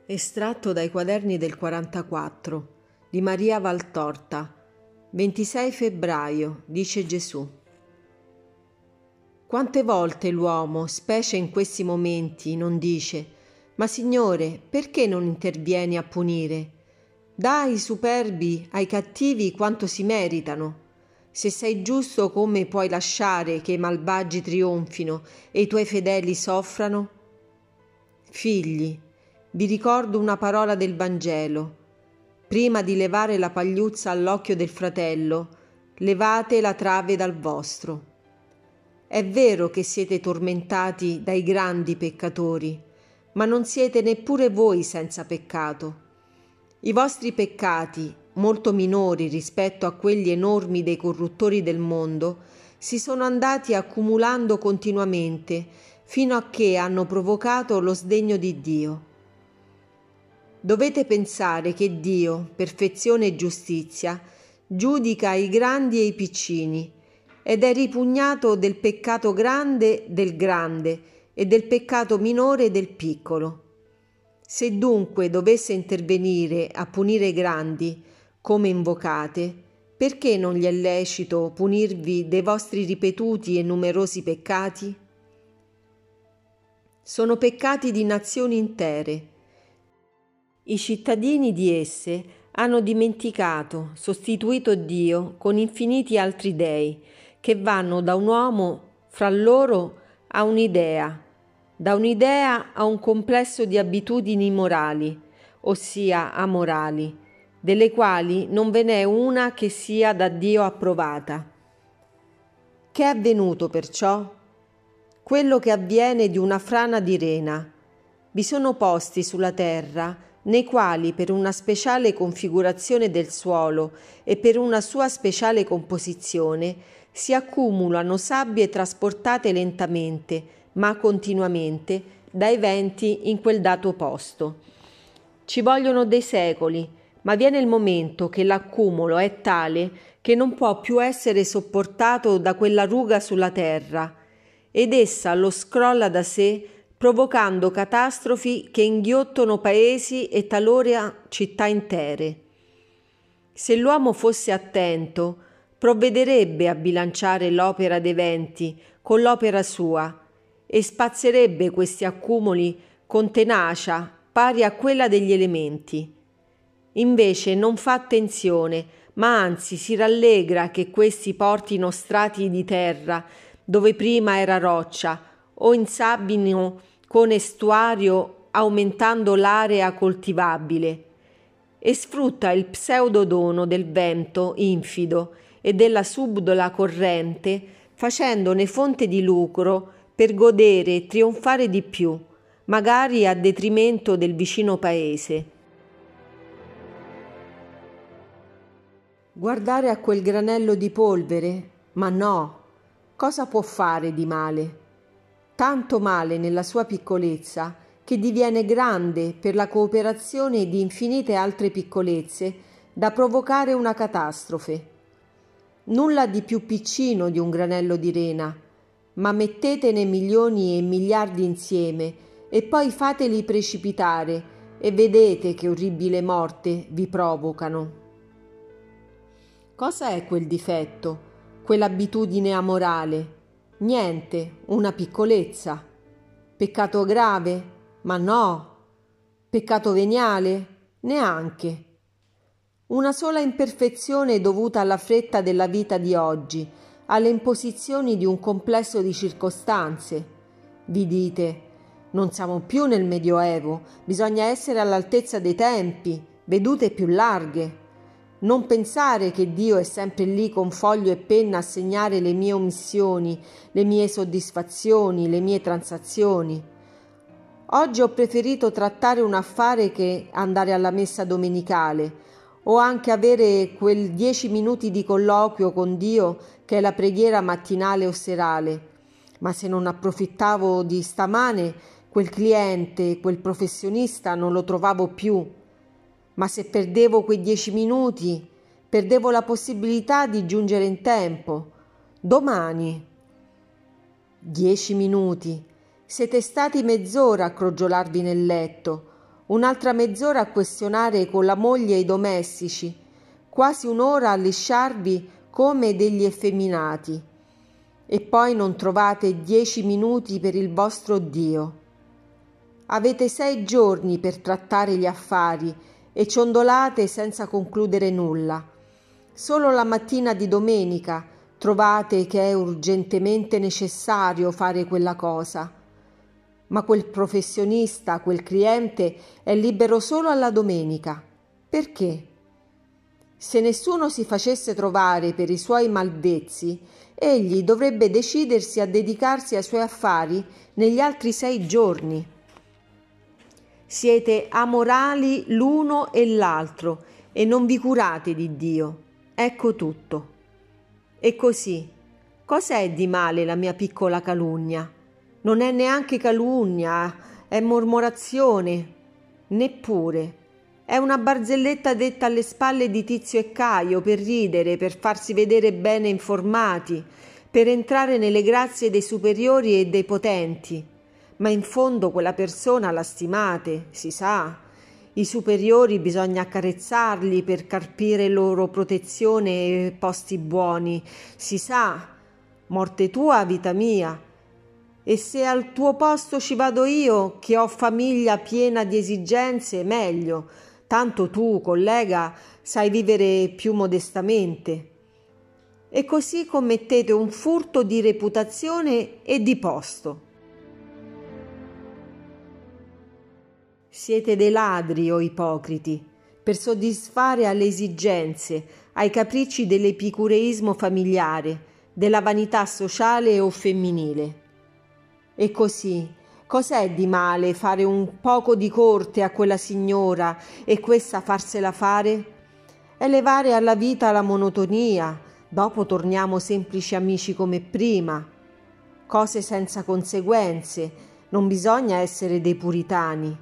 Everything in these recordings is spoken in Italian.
Estratto dai quaderni del 44 di Maria Valtorta. 26 febbraio, dice Gesù. Quante volte l'uomo, specie in questi momenti, non dice: «Ma Signore, perché non intervieni a punire? Dai ai superbi, ai cattivi quanto si meritano. Se sei giusto, come puoi lasciare che i malvagi trionfino e i tuoi fedeli soffrano?» Figli, vi ricordo una parola del Vangelo. Prima di levare la pagliuzza all'occhio del fratello, levate la trave dal vostro. È vero che siete tormentati dai grandi peccatori, ma non siete neppure voi senza peccato. I vostri peccati, molto minori rispetto a quelli enormi dei corruttori del mondo, si sono andati accumulando continuamente fino a che hanno provocato lo sdegno di Dio. Dovete pensare che Dio, perfezione e giustizia, giudica i grandi e i piccini ed è ripugnato del peccato grande e del peccato minore del piccolo. Se dunque dovesse intervenire a punire i grandi, come invocate, perché non gli è lecito punirvi dei vostri ripetuti e numerosi peccati? Sono peccati di nazioni intere. I cittadini di esse hanno dimenticato, sostituito Dio con infiniti altri dei, che vanno da un uomo fra loro a un'idea, da un'idea a un complesso di abitudini morali, ossia amorali, delle quali non ve n'è una che sia da Dio approvata. Che è avvenuto perciò? Quello che avviene di una frana di rena. Vi sono posti sulla terra nei quali, per una speciale configurazione del suolo e per una sua speciale composizione, si accumulano sabbie trasportate lentamente, ma continuamente, dai venti in quel dato posto. Ci vogliono dei secoli, ma viene il momento che l'accumulo è tale che non può più essere sopportato da quella ruga sulla terra, ed essa lo scrolla da sé, provocando catastrofi che inghiottono paesi e talora città intere. Se l'uomo fosse attento, provvederebbe a bilanciare l'opera dei venti con l'opera sua e spazzerebbe questi accumuli con tenacia pari a quella degli elementi. Invece non fa attenzione, ma anzi si rallegra che questi portino strati di terra dove prima era roccia o insabbino con estuario, aumentando l'area coltivabile, e sfrutta il pseudodono del vento infido e della subdola corrente, facendone fonte di lucro per godere e trionfare di più, magari a detrimento del vicino paese. Guardare a quel granello di polvere? Ma no! Cosa può fare di male? Tanto male nella sua piccolezza che diviene grande per la cooperazione di infinite altre piccolezze da provocare una catastrofe. Nulla di più piccino di un granello di rena, ma mettetene milioni e miliardi insieme e poi fateli precipitare e vedete che orribile morte vi provocano. Cosa è quel difetto, quell'abitudine amorale? Niente, una piccolezza. Peccato grave? Ma no. Peccato veniale? Neanche. Una sola imperfezione dovuta alla fretta della vita di oggi, alle imposizioni di un complesso di circostanze. Vi dite: non siamo più nel Medioevo, bisogna essere all'altezza dei tempi, vedute più larghe. Non pensare che Dio è sempre lì con foglio e penna a segnare le mie omissioni, le mie soddisfazioni, le mie transazioni. Oggi ho preferito trattare un affare che andare alla messa domenicale, o anche avere quel 10 minuti di colloquio con Dio che è la preghiera mattinale o serale. Ma se non approfittavo di stamane, quel cliente, quel professionista non lo trovavo più. Ma se perdevo quei 10 minuti, perdevo la possibilità di giungere in tempo. Domani. 10 minuti. Siete stati mezz'ora a crogiolarvi nel letto, un'altra mezz'ora a questionare con la moglie e i domestici, quasi un'ora a lisciarvi come degli effeminati, e poi non trovate 10 minuti per il vostro Dio. Avete 6 giorni per trattare gli affari e ciondolate senza concludere nulla. Solo la mattina di domenica trovate che è urgentemente necessario fare quella cosa. Ma quel professionista, quel cliente, è libero solo alla domenica. Perché? Se nessuno si facesse trovare per i suoi malvezzi, egli dovrebbe decidersi a dedicarsi ai suoi affari negli altri 6 giorni. Siete amorali l'uno e l'altro e non vi curate di Dio. Ecco tutto. E così, cos'è di male la mia piccola calunnia? Non è neanche calunnia, è mormorazione. Neppure. È una barzelletta detta alle spalle di Tizio e Caio per ridere, per farsi vedere bene informati, per entrare nelle grazie dei superiori e dei potenti. Ma in fondo quella persona la stimate, si sa. I superiori bisogna accarezzarli per carpire loro protezione e posti buoni, si sa. Morte tua, vita mia. E se al tuo posto ci vado io, che ho famiglia piena di esigenze, meglio. Tanto tu, collega, sai vivere più modestamente. E così commettete un furto di reputazione e di posto. Siete dei ladri, o ipocriti, per soddisfare alle esigenze, ai capricci dell'epicureismo familiare, della vanità sociale o femminile. E così, cos'è di male fare un poco di corte a quella signora e questa farsela fare? Elevare alla vita la monotonia, dopo torniamo semplici amici come prima. Cose senza conseguenze, non bisogna essere dei puritani.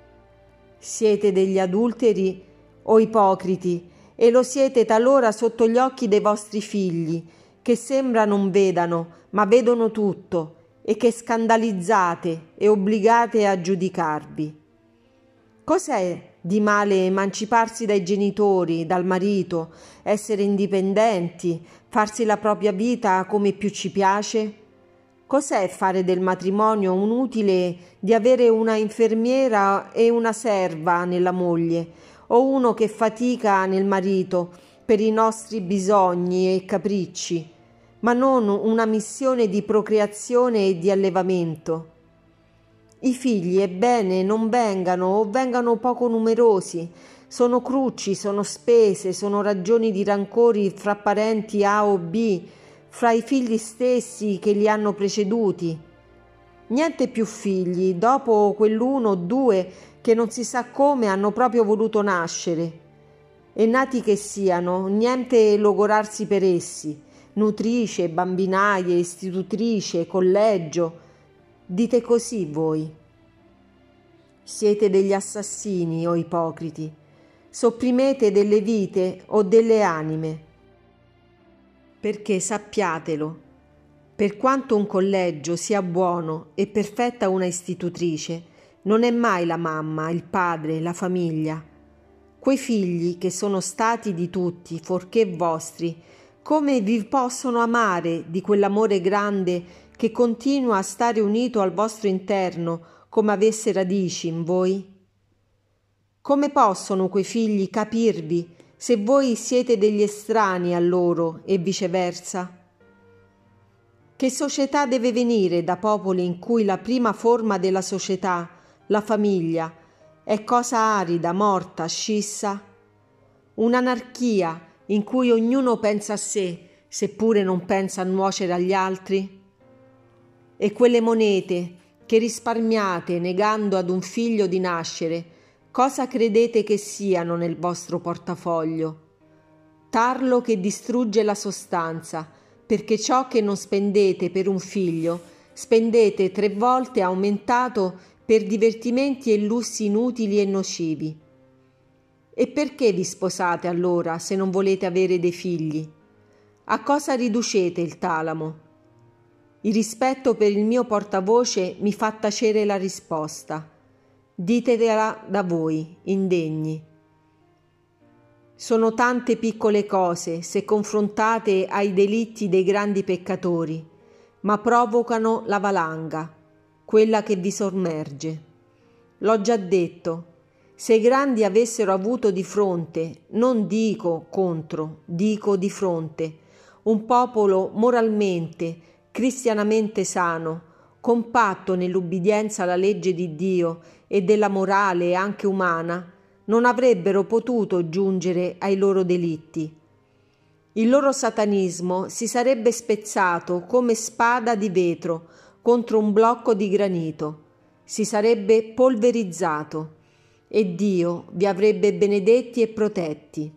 Siete degli adulteri o ipocriti e lo siete talora sotto gli occhi dei vostri figli, che sembra non vedano, ma vedono tutto, e che scandalizzate e obbligate a giudicarvi. Cos'è di male emanciparsi dai genitori, dal marito, essere indipendenti, farsi la propria vita come più ci piace? Cos'è fare del matrimonio un utile di avere una infermiera e una serva nella moglie, o uno che fatica nel marito per i nostri bisogni e capricci, ma non una missione di procreazione e di allevamento? I figli, ebbene, non vengano o vengano poco numerosi, sono crucci, sono spese, sono ragioni di rancori fra parenti A o B, fra i figli stessi che li hanno preceduti. Niente più figli, dopo quell'uno o due che non si sa come hanno proprio voluto nascere. E nati che siano, niente logorarsi per essi, nutrice, bambinaie, istitutrice, collegio. Dite così voi. Siete degli assassini, o ipocriti. Sopprimete delle vite o delle anime. Perché sappiatelo, per quanto un collegio sia buono e perfetta una istitutrice, non è mai la mamma, il padre, la famiglia. Quei figli che sono stati di tutti, forché vostri, come vi possono amare di quell'amore grande che continua a stare unito al vostro interno come avesse radici in voi? Come possono quei figli capirvi se voi siete degli estranei a loro e viceversa? Che società deve venire da popoli in cui la prima forma della società, la famiglia, è cosa arida, morta, scissa? Un'anarchia in cui ognuno pensa a sé, seppure non pensa a nuocere agli altri? E quelle monete che risparmiate negando ad un figlio di nascere, cosa credete che siano nel vostro portafoglio? Tarlo che distrugge la sostanza, perché ciò che non spendete per un figlio, spendete 3 volte aumentato per divertimenti e lussi inutili e nocivi. E perché vi sposate allora se non volete avere dei figli? A cosa riducete il talamo? Il rispetto per il mio portavoce mi fa tacere la risposta. Ditela da voi, indegni. Sono tante piccole cose se confrontate ai delitti dei grandi peccatori, ma provocano la valanga, quella che vi sommerge. L'ho già detto, se i grandi avessero avuto di fronte, non dico contro, dico di fronte, un popolo moralmente, cristianamente sano, compatto nell'ubbidienza alla legge di Dio e della morale anche umana, non avrebbero potuto giungere ai loro delitti. Il loro satanismo si sarebbe spezzato come spada di vetro contro un blocco di granito, si sarebbe polverizzato e Dio vi avrebbe benedetti e protetti.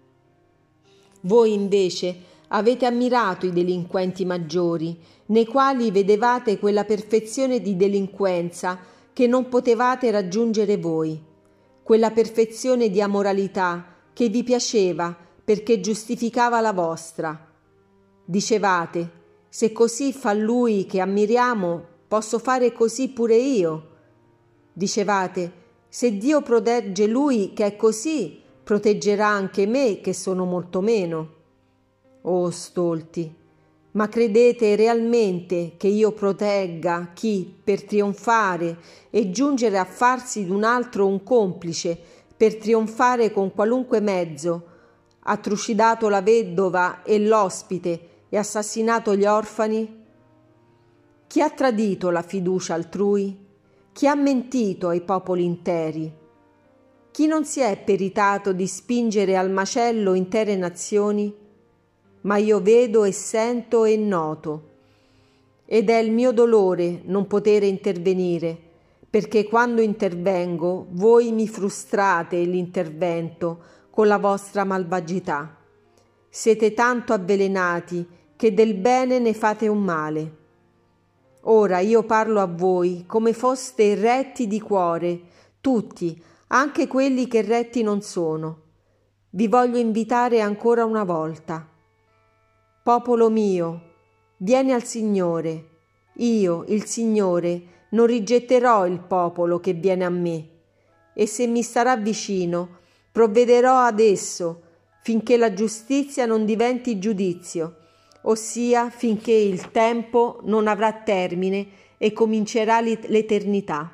Voi invece avete ammirato i delinquenti maggiori, nei quali vedevate quella perfezione di delinquenza che non potevate raggiungere voi, quella perfezione di amoralità che vi piaceva perché giustificava la vostra. Dicevate, se così fa lui che ammiriamo, posso fare così pure io. Dicevate, se Dio protegge lui che è così, proteggerà anche me che sono molto meno. Oh stolti, ma credete realmente che io protegga chi per trionfare e giungere a farsi d'un altro un complice, per trionfare con qualunque mezzo, ha trucidato la vedova e l'ospite e assassinato gli orfani? Chi ha tradito la fiducia altrui? Chi ha mentito ai popoli interi? Chi non si è peritato di spingere al macello intere nazioni? Ma io vedo e sento e noto. Ed è il mio dolore non potere intervenire, perché quando intervengo voi mi frustrate l'intervento con la vostra malvagità. Siete tanto avvelenati che del bene ne fate un male. Ora io parlo a voi come foste retti di cuore, tutti, anche quelli che retti non sono. Vi voglio invitare ancora una volta. Popolo mio, vieni al Signore. Io, il Signore, non rigetterò il popolo che viene a me, e se mi starà vicino, provvederò ad esso, finché la giustizia non diventi giudizio, ossia finché il tempo non avrà termine e comincerà l'eternità.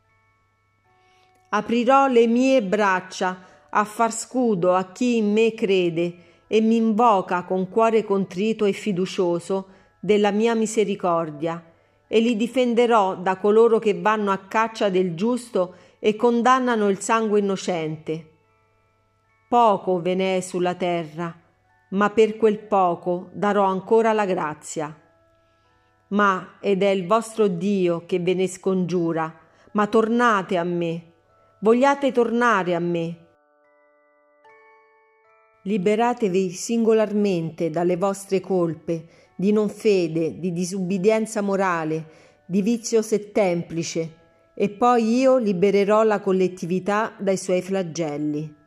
Aprirò le mie braccia a far scudo a chi in me crede e mi invoca con cuore contrito e fiducioso della mia misericordia, e li difenderò da coloro che vanno a caccia del giusto e condannano il sangue innocente. Poco ve ne è sulla terra, ma per quel poco darò ancora la grazia. Ma ed è il vostro Dio che ve ne scongiura, ma tornate a me, vogliate tornare a me. Liberatevi singolarmente dalle vostre colpe di non fede, di disubbidienza morale, di vizio settemplice, e poi io libererò la collettività dai suoi flagelli.